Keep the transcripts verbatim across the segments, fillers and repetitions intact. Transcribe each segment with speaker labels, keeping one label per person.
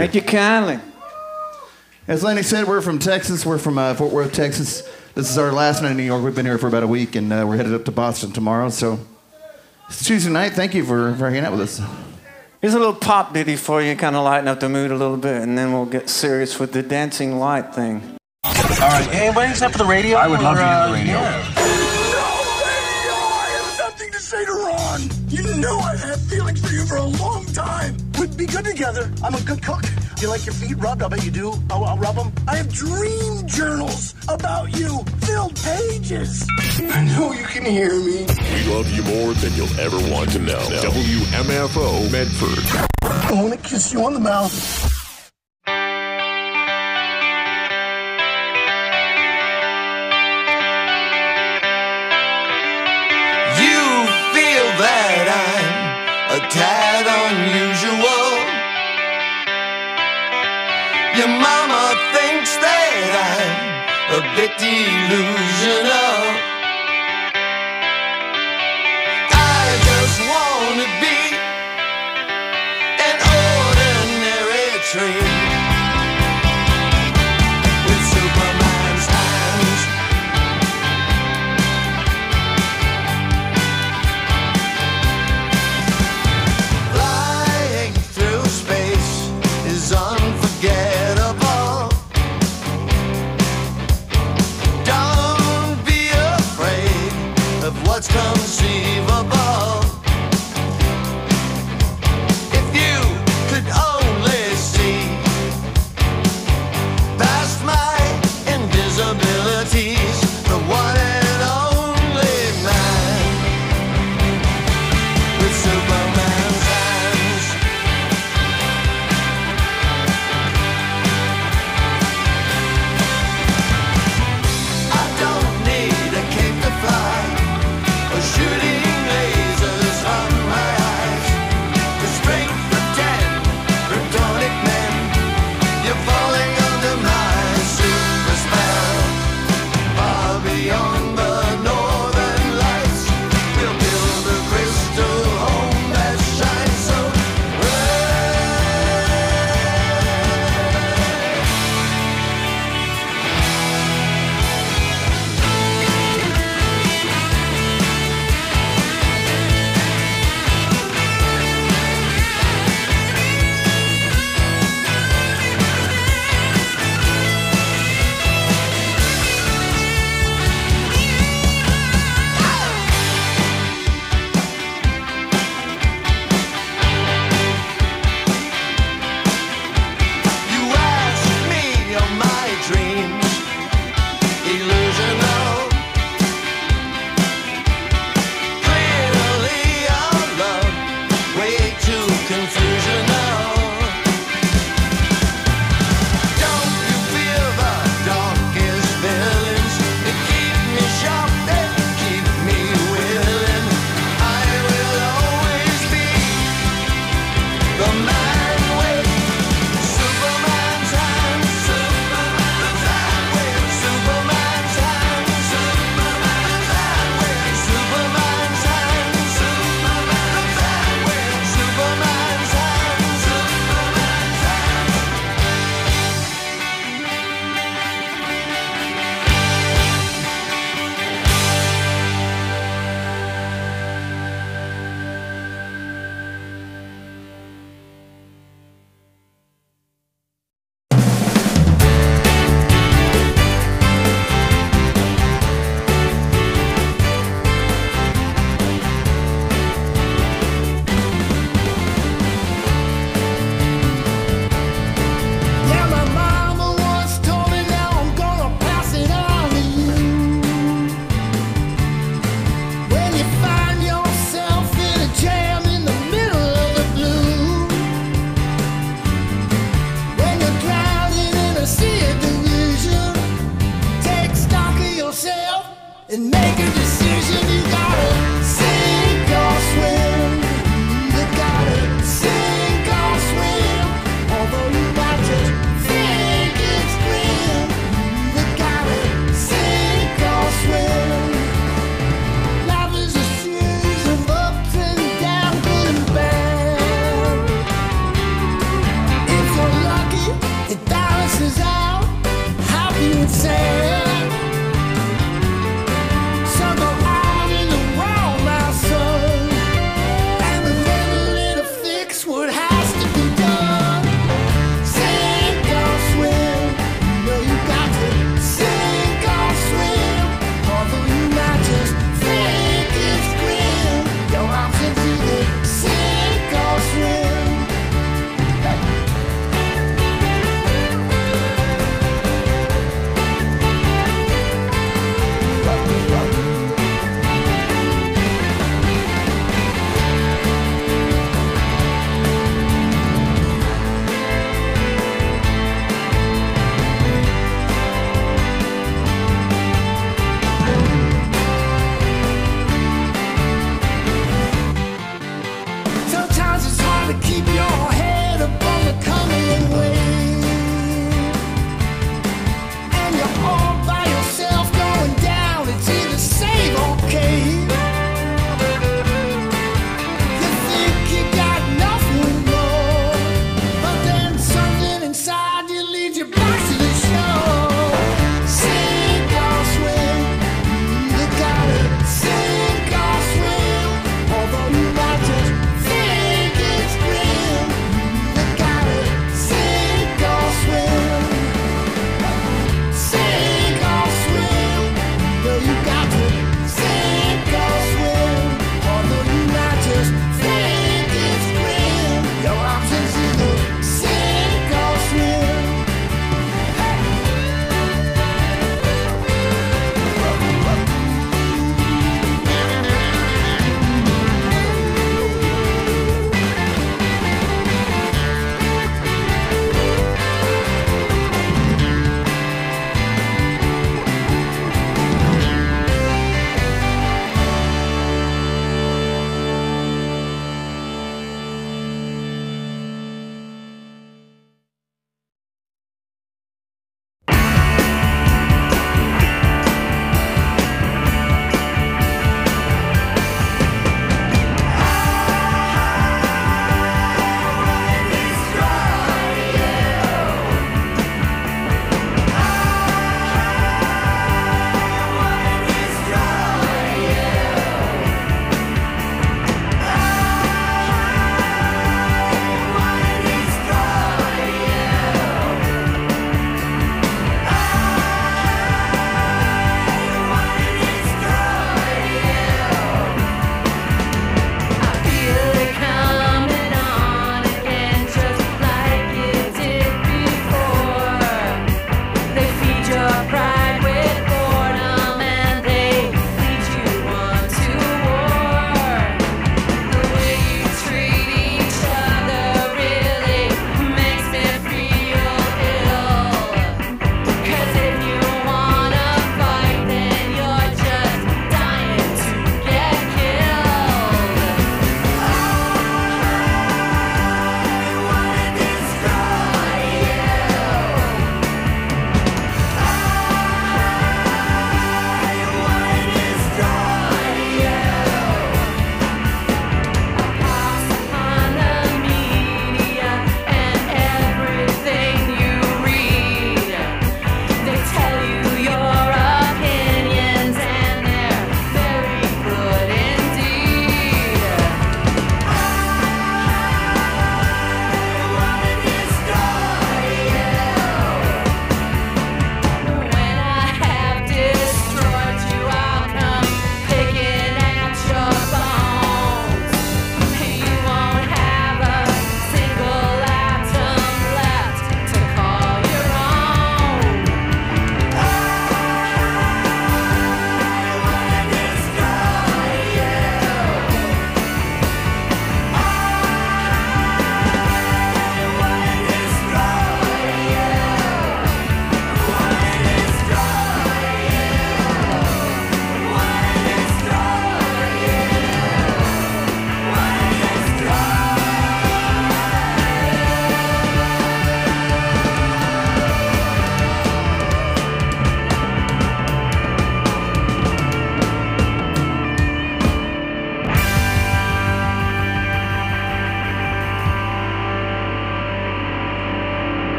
Speaker 1: Thank you kindly.
Speaker 2: As Lenny said, we're from Texas. We're from uh, Fort Worth, Texas. This is our last night in New York. We've been here for about a week, and uh, we're headed up to Boston tomorrow. So it's Tuesday night. Thank you for, for hanging out with us.
Speaker 1: Here's a little pop ditty for you, kind of lighten up the mood a little bit, and then we'll get serious with the dancing light thing.
Speaker 3: All right, anybody except for the radio?
Speaker 4: I would love to
Speaker 3: uh,
Speaker 4: hear the radio.
Speaker 3: Yeah.
Speaker 5: Say to Ron, you know I've had feelings for you for a long time. We'd be good together. I'm a good cook. You like your feet rubbed? I bet you do. I'll, I'll rub them. I have dream journals about you, filled pages. I know you can hear me.
Speaker 6: We love you more than you'll ever want to know. W M F O Medford.
Speaker 5: I want to kiss you on the mouth.
Speaker 7: That I'm a tad unusual. Your mama thinks that I'm a bit delusional. I just wanna be an ordinary tree with Superman's hands. Unforgettable. Don't be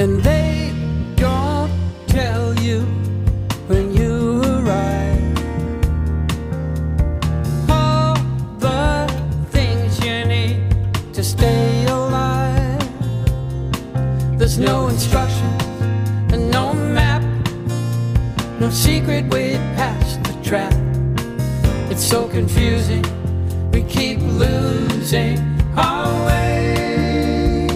Speaker 4: and they don't tell you when you arrive all the things you need to stay alive. There's no instructions and no map, no secret way past the trap. It's so confusing, we keep losing our way.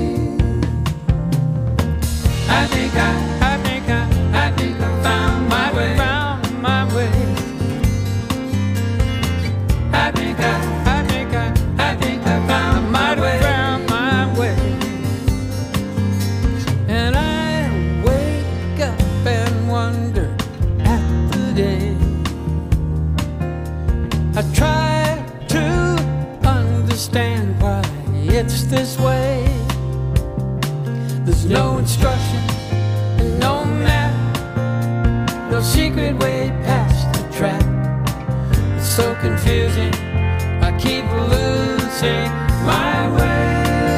Speaker 4: I think I, I think I, I think I found my way, found my way. I think I, I think I, I think I found my way, found my way. And I wake up and wonder at the day. I try to understand why it's this way. There's no instruction and no map, no secret way past the trap. It's so confusing, I keep losing my way.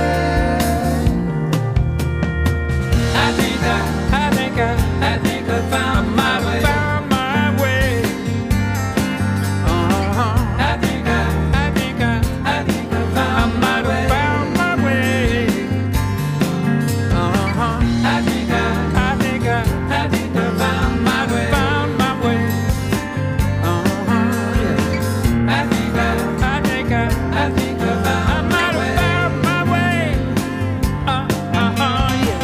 Speaker 4: I think I, I think I, I think I found my way, found my way. Uh-huh. I think I, I think I, I think I found my way, found my way. Uh-huh. I think I, I think I, I think I found my way, found my way. Uh-huh. Yeah. I think I, I think I, I think I found my way, found my way. Uh-huh. Yeah.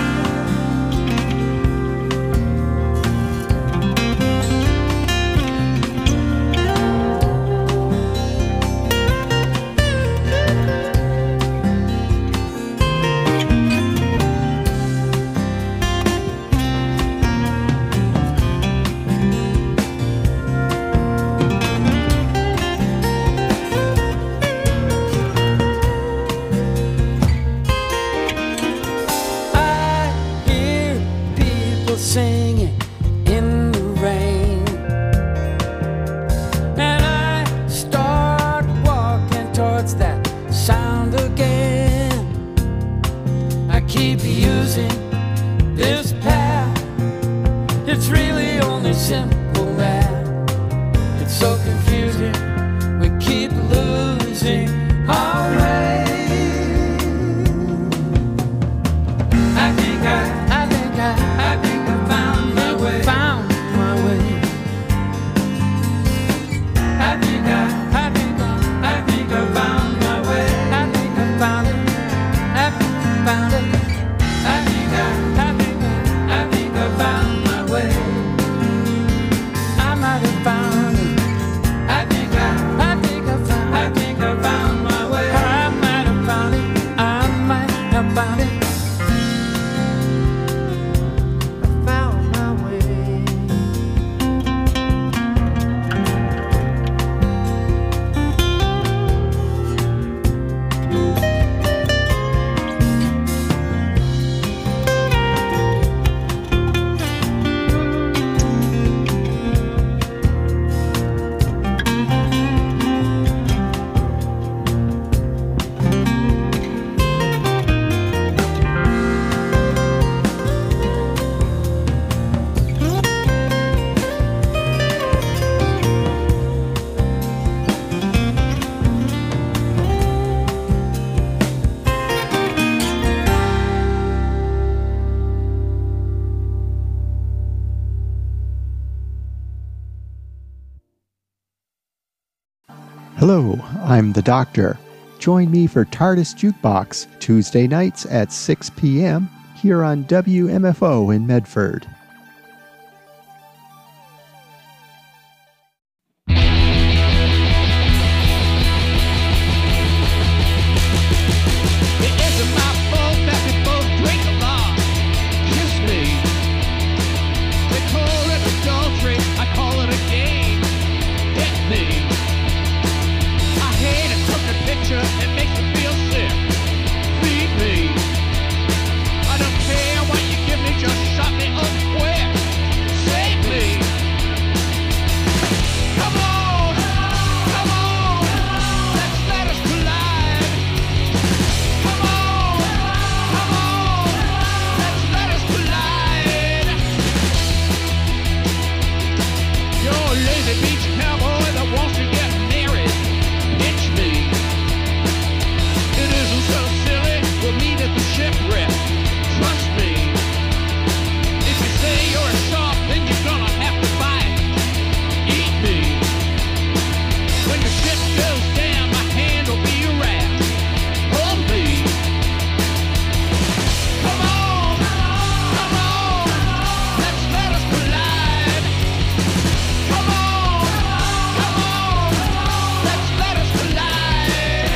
Speaker 4: I hear people singing in the rain, and I start walking towards that sound again. I keep using this path, it's really only simple math. It's so confusing, we keep losing our way. I think I, I think I, I think I found my way, found my way. I think I, I think I, I think I found my way. I think I found it, I found it. I think I, I think I, I think I found my way. I might have found it. I think I, I think I found, I think I found my way. I might have found it. I might have found it. I found my way.
Speaker 8: Hello, I'm the Doctor. Join me for TARDIS Jukebox Tuesday nights at six p.m. here on W M F O in Medford.
Speaker 7: It isn't my fault that we both drink a lot. Kiss me. They call it adultery, I call it a game. Hit me. I hate a crooked picture, it makes me feel sick. Feed me. I don't care what you give me, just shut me up. shipwreck. Trust me. If you say you're a shark, then you're gonna have to fight. Eat me. When the ship goes down, my hand will be your raft. Hold me. Come on, come on, let's let us collide. Come on, come on, let's let us collide.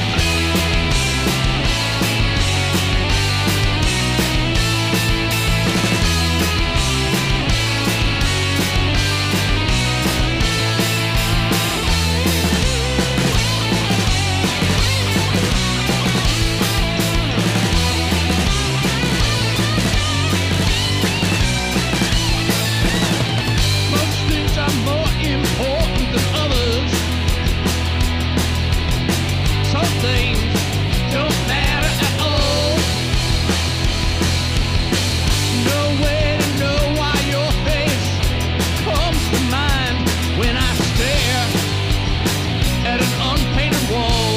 Speaker 7: Most things are more important than others. Some things don't matter at all. No way to know why your face comes to mind when I stare at an unpainted wall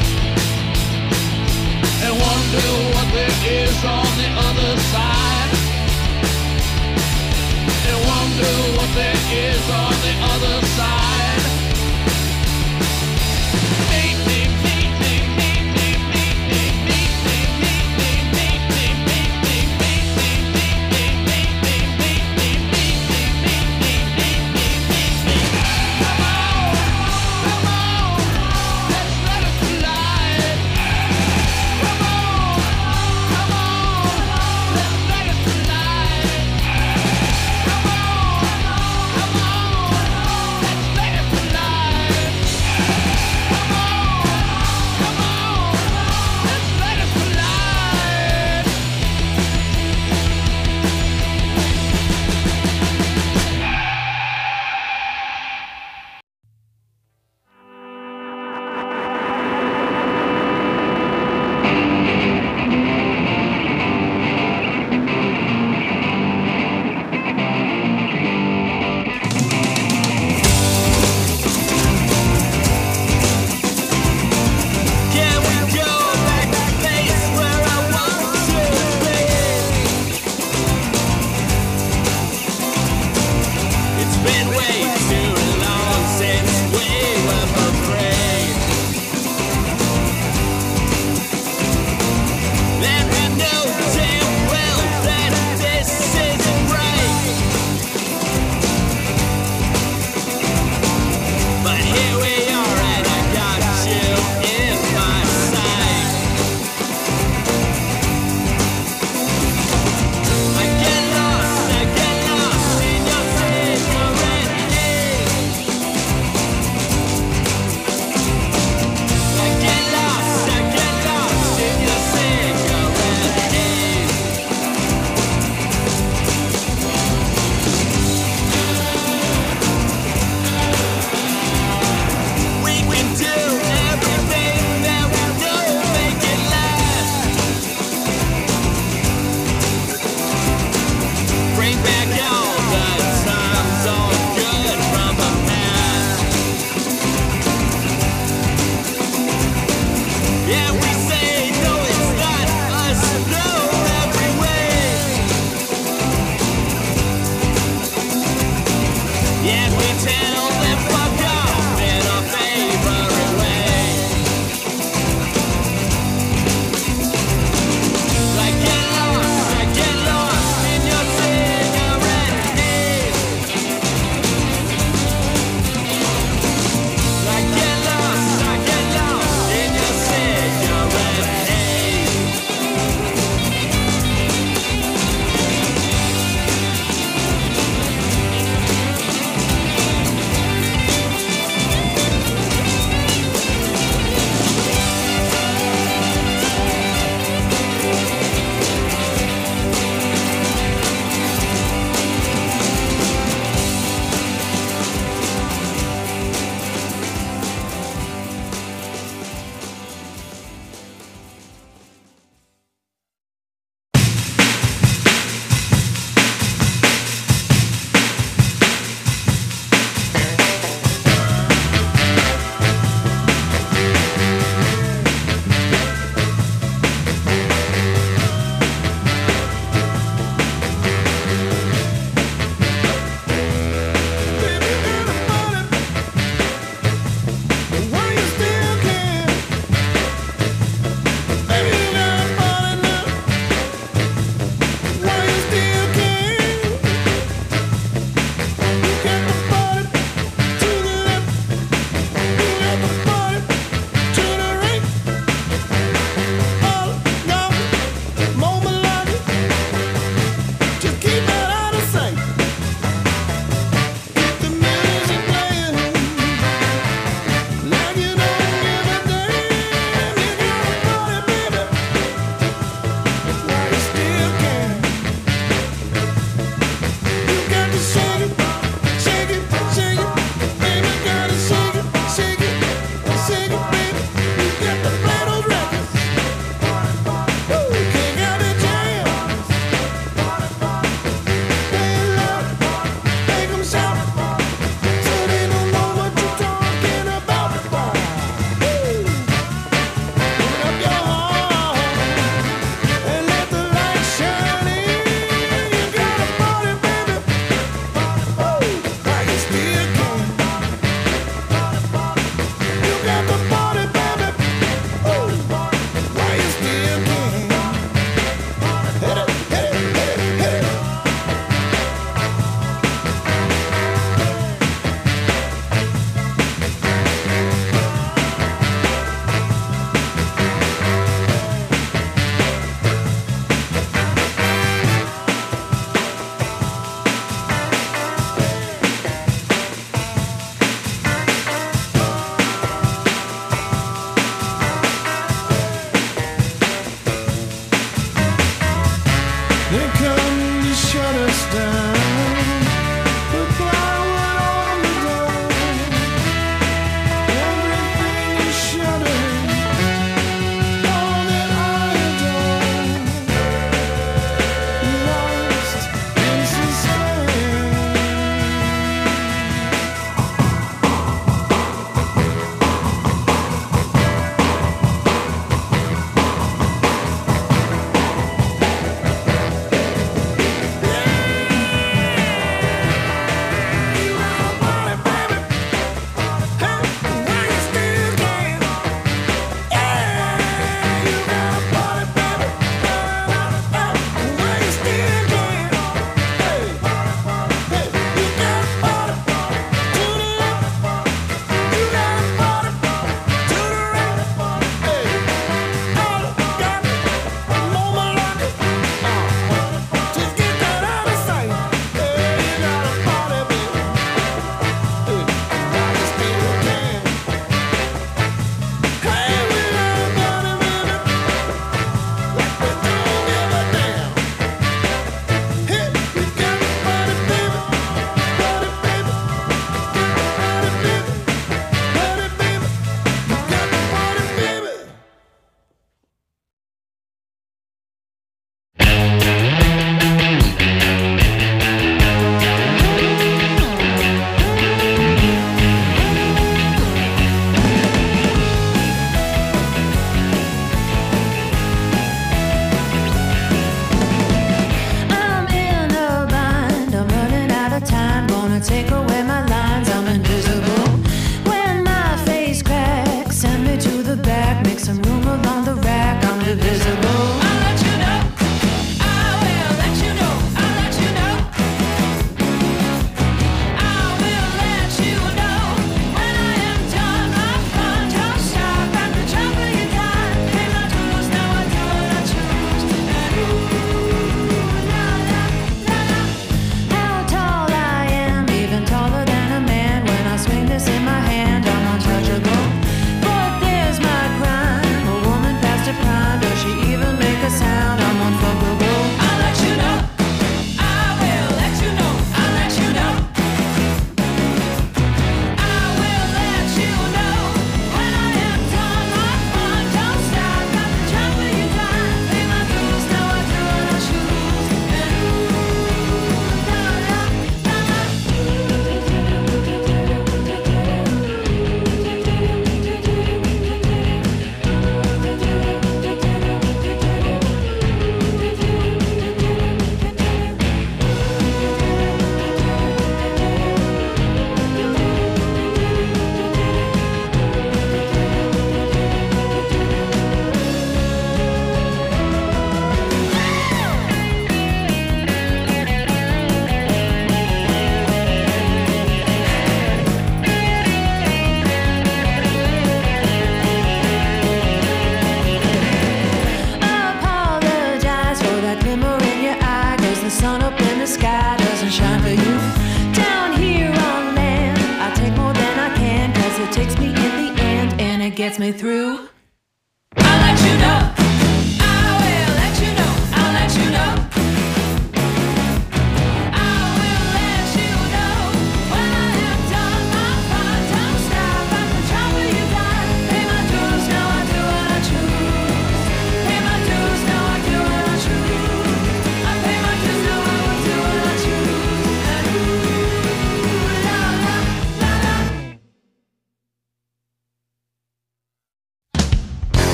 Speaker 7: and wonder what there is on the other side. And wonder what there is on the other side. Meet me, meet me, meet me, meet me, meet me, meet me, meet me, meet me, meet me, meet me, meet me, meet me, meet me, meet me, meet me, meet me. Come on, come on, let's let us collide. Come on, come on, let's let us collide. Come on, come on,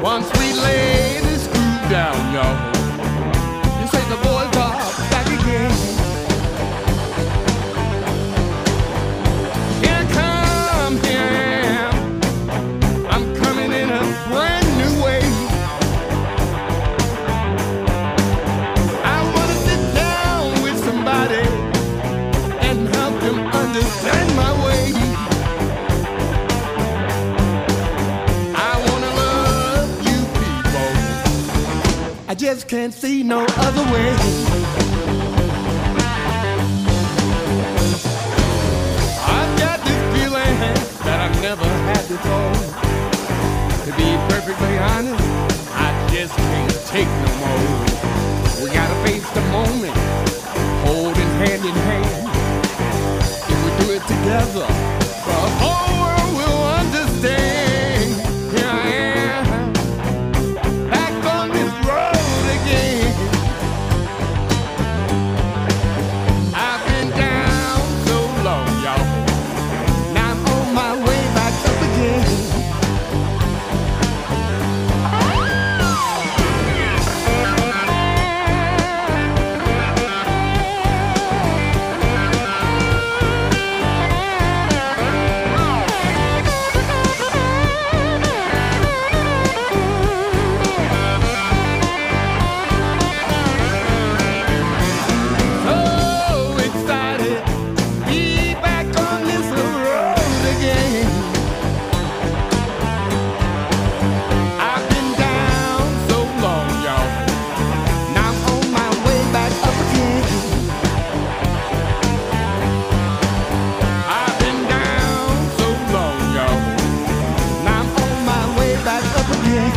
Speaker 7: Once we lay the screw down, y'all, you say the boys are back again. Here I come, here I am. I'm coming in a brand new way. I wanna sit down with somebody and help them understand my way. I wanna love you people. I just can't see no other way. I've got this feeling that I've never had before. To be perfectly honest, I just can't take no more. We gotta face the moment, holding hand in hand. If we do it together, the whole world will understand. Here I am, back on this road again. I've been down so long, y'all. Now I'm on my way back up again. So excited, be back on this road again. I've been down so long, y'all. Now I'm on my way back up again. I've been down so long, y'all. Now I'm on my way back up again.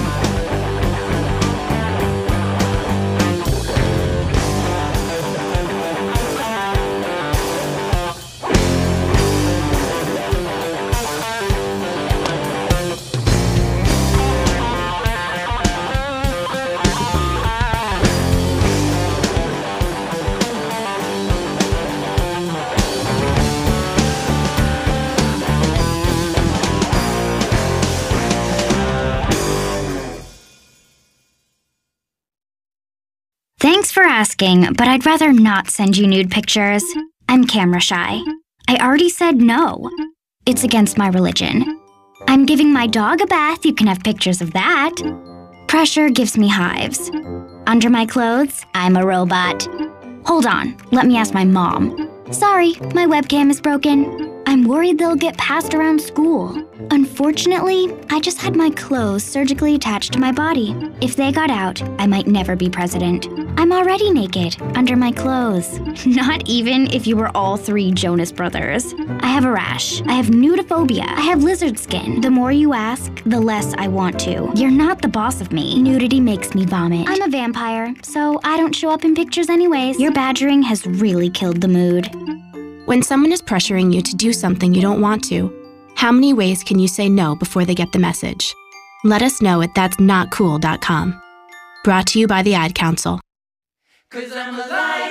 Speaker 9: Thanks for asking, but I'd rather not send you nude pictures. I'm camera shy. I already said no. It's against my religion. I'm giving my dog a bath, you can have pictures of that. Pressure gives me hives. Under my clothes, I'm a robot. Hold on, let me ask my mom. Sorry, my webcam is broken. I'm worried they'll get passed around school. Unfortunately, I just had my clothes surgically attached to my body. If they got out, I might never be president. I'm already naked, under my clothes. Not even if you were all three Jonas Brothers. I have a rash. I have nudophobia. I have lizard skin. The more you ask, the less I want to. You're not the boss of me. Nudity makes me vomit. I'm a vampire, so I don't show up in pictures anyways. Your badgering has really killed the mood.
Speaker 10: When someone is pressuring you to do something you don't want to, how many ways can you say no before they get the message? Let us know at that's not cool dot com. Brought to you by the Ad Council.
Speaker 4: 'Cause I'm a liar.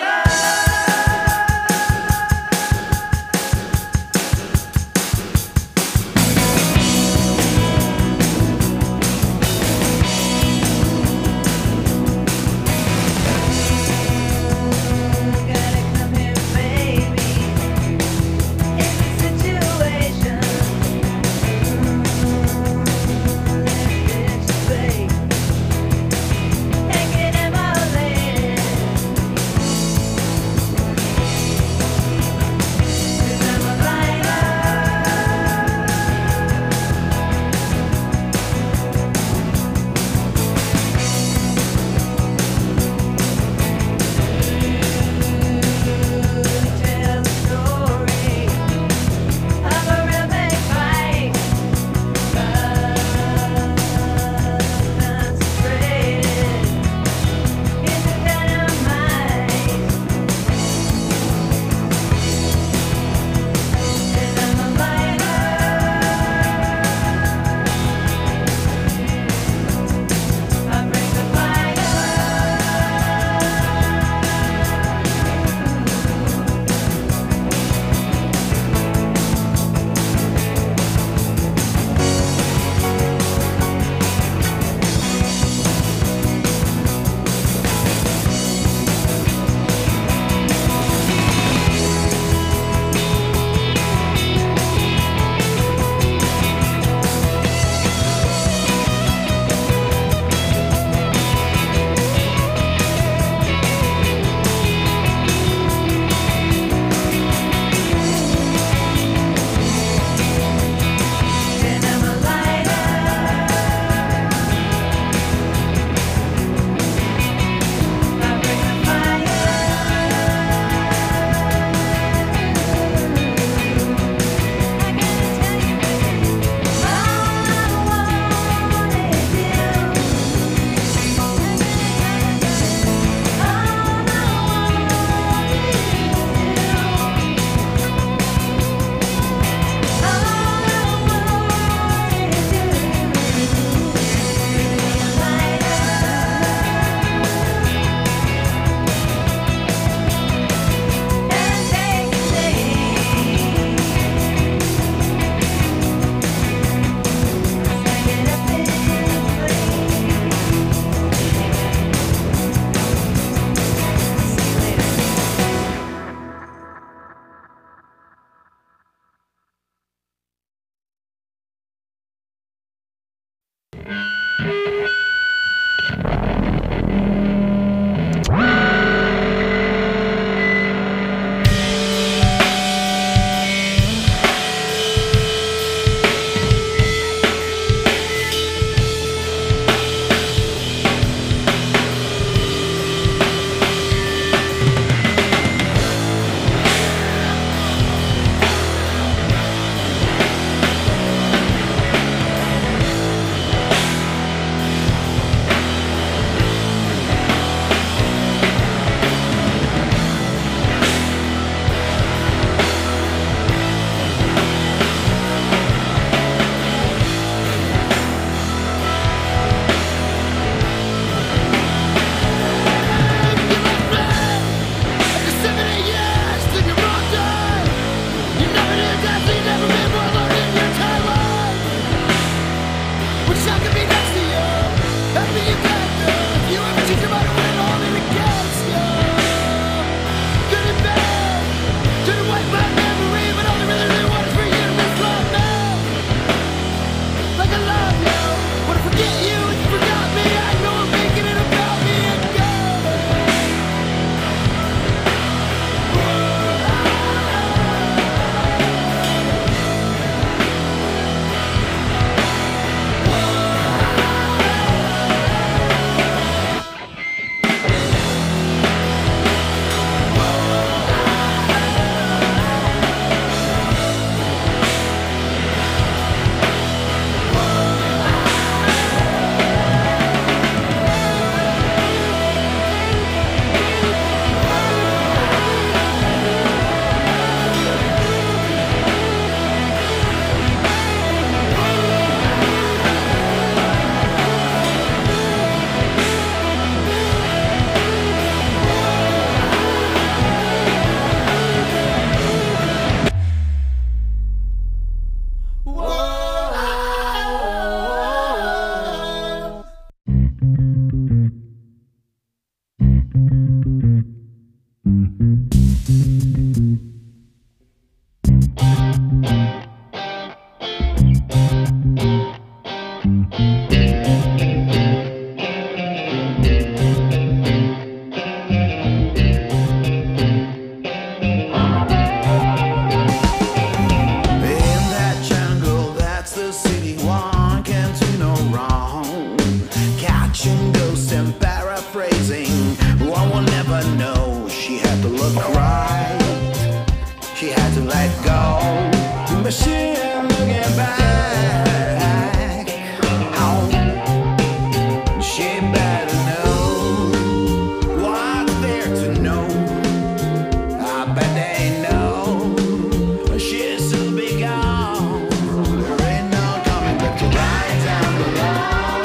Speaker 11: fashion ghost and paraphrasing. One will never know. She had to look right. She had to let go. But she ain't looking back. Oh, she better know what's there to know. I bet they know she'll soon be gone. There ain't no coming back to right down below.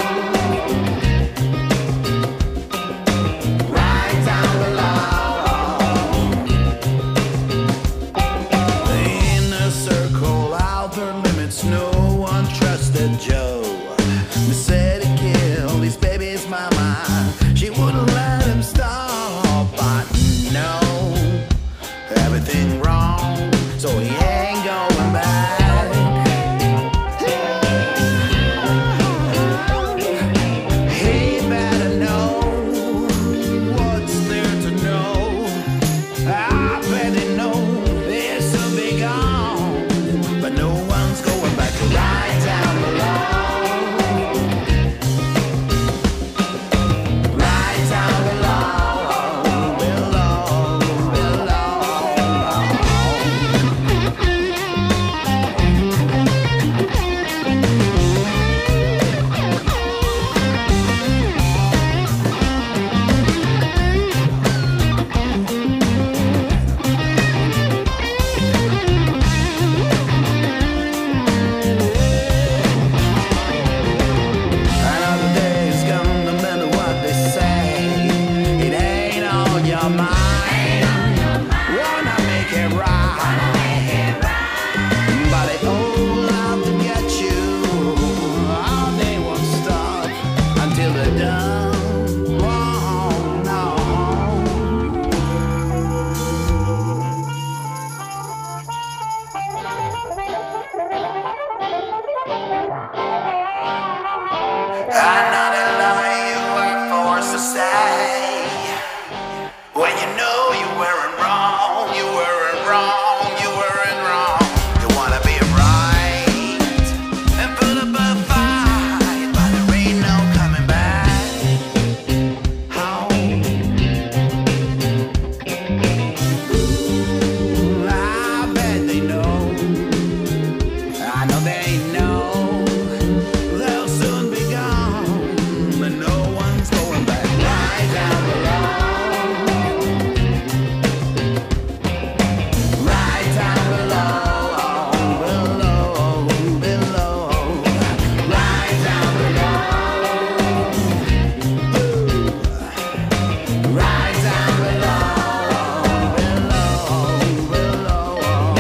Speaker 11: Right down below. In a circle, outer limits, no one trusted Joe. They said he killed his baby's mama. She wouldn't let him stop, but no, everything wrong, so he ain't going back. He better know what's there to know. I bet they know this will be gone, but no one's going back to right down below. Right down below, below, below. Another day's gone, no matter what they say. It ain't on your mind. Wanna make it right, but they all out to get you. Oh, they won't stop until they're done. Oh, no. Another lie you were forced to say. When you know you weren't wrong, you weren't wrong, you weren't wrong. You wanna be right and put up a fight, but there ain't no coming back. Oh. Ooh, I bet they know. I know they know. They'll soon be gone, but no one's going back. Right down below. Right down below, below, below. Right down below. Right down below, below,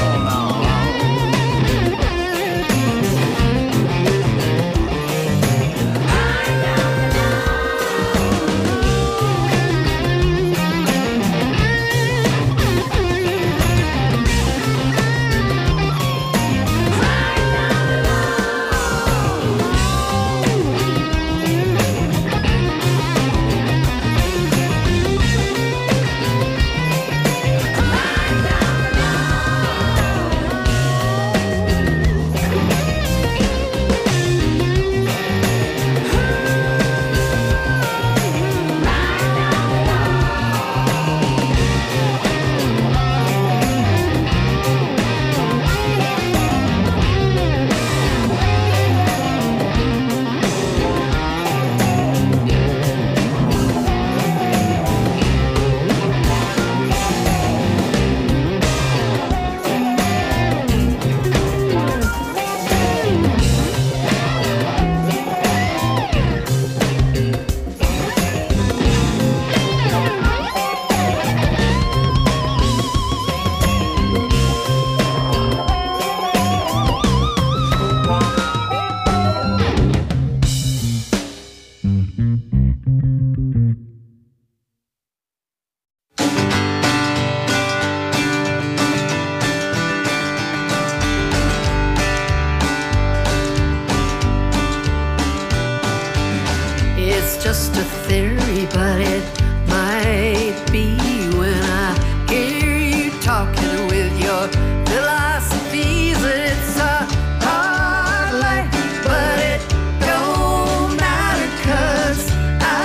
Speaker 12: It's just a theory, but it might be when I hear you talking with your philosophies. It's a hard life, but it don't matter, 'cause I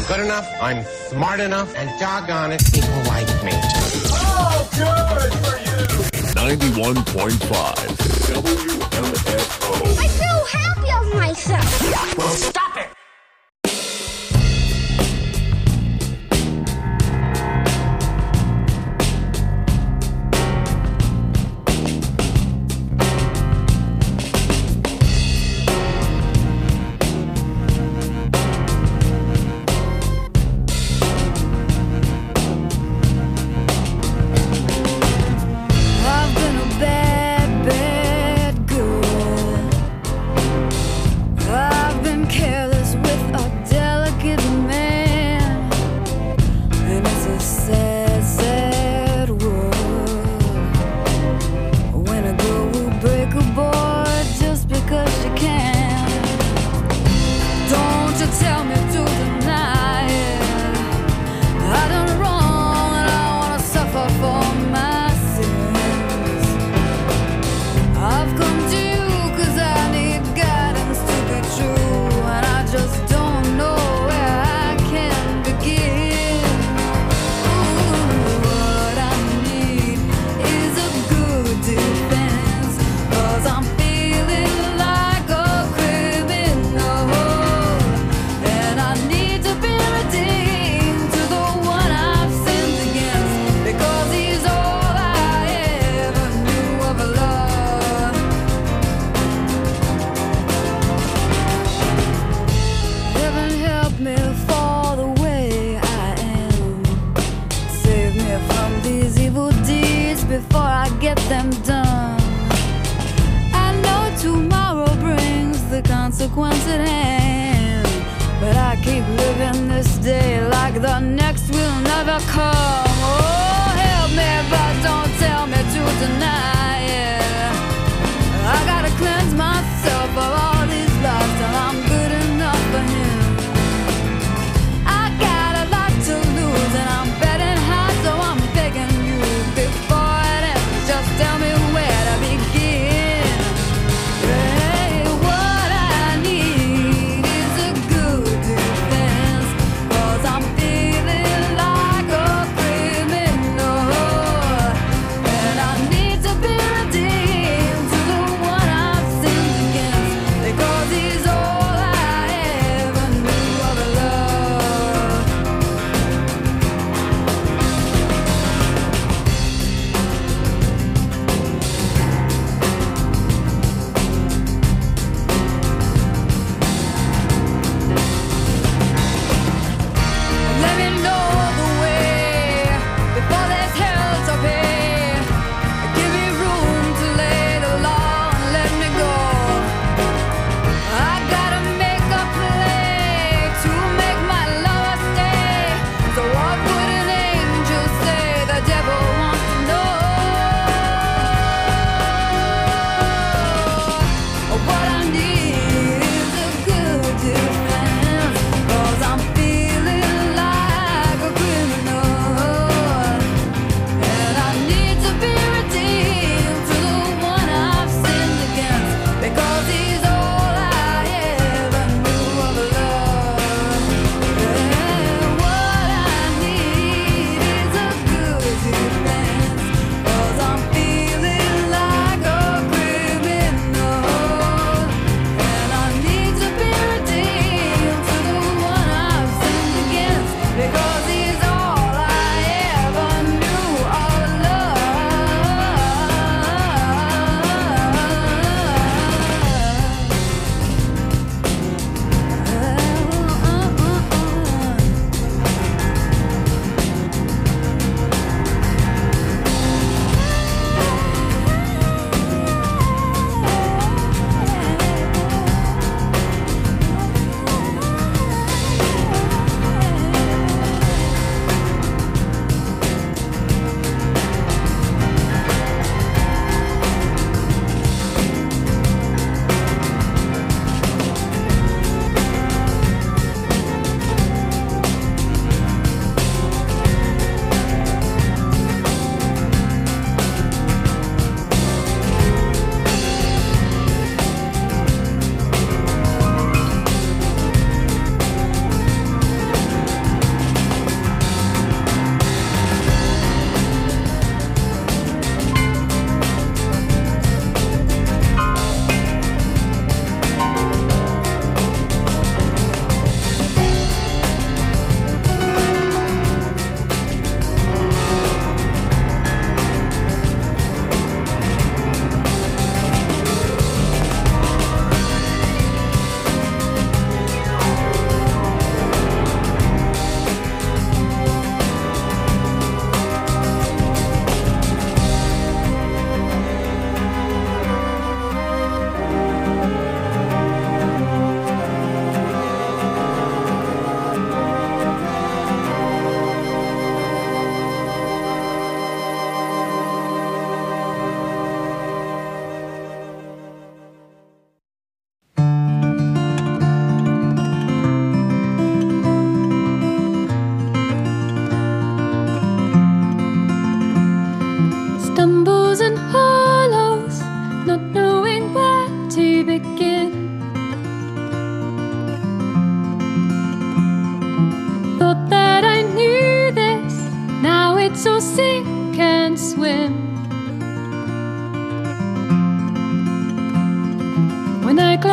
Speaker 13: I'm good enough, I'm smart enough, and doggone it, people like me.
Speaker 6: Oh, good for you! ninety-one point five W M F O.
Speaker 14: I feel happy of myself.
Speaker 3: Well, stop it!
Speaker 14: I've been a bad, bad girl. I've been careless with a delicate man. And it's a sad, sad world when a girl will break a boy just because she can. Don't you tell me to deny it. I done wrong and I wanna suffer for my sins. I've come to you 'cause I need guidance to be true, and I just don't know where I can begin. Ooh, what I need is a good defense, 'cause I'm feeling like a criminal, and I need to be redeemed to the one I've sinned against, because he's all I ever knew of love. Heaven help me fall the way I am. Save me from these evil deeds before I get them done. I know tomorrow brings the consequence at hand, but I keep living this day like the next will never come. Oh, help me, but don't tell me to deny it. I gotta cleanse myself of all these lies till I'm good enough for him. I got a lot to lose and I'm betting high, so I'm begging you before it ends, just tell me where to begin. Hey, what I need is a good defense, 'cause I'm feeling like a criminal, and I need to be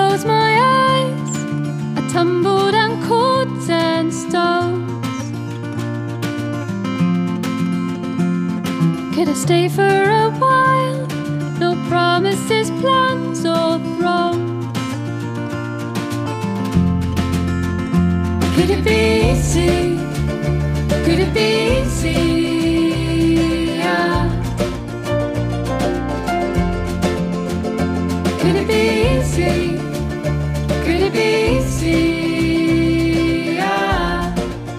Speaker 14: close my eyes, I tumble down cords and stones. Could I stay for a while? No promises, plans, or thrones. Could it be easy? Could it be easy? Yeah. Could it be easy? Could it be easy? Yeah.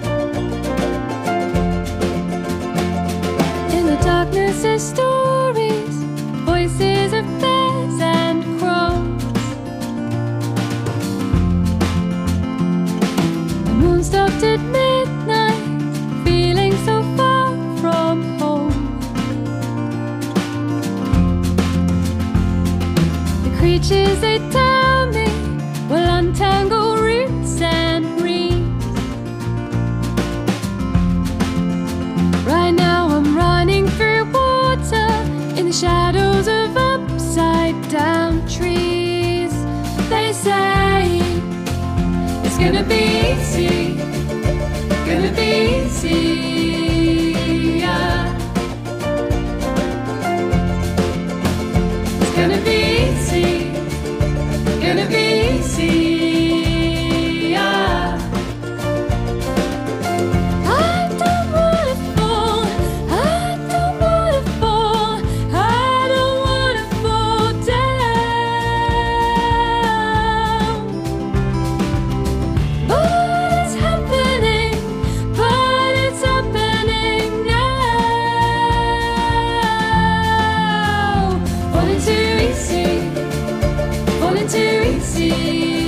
Speaker 14: In the darkness of stories, voices of bears and crows. The moon stopped at midnight, feeling so far from home. The creatures they tell me will untangle roots and reeds. Right now I'm running through water in the shadows of upside down trees. They say it's gonna be easy, gonna be easy, yeah. It's gonna be easy, gonna be easy, yeah. I don't wanna fall, I don't wanna fall, I don't wanna fall down. But it's happening, but it's happening now. Falling too easy, falling too easy.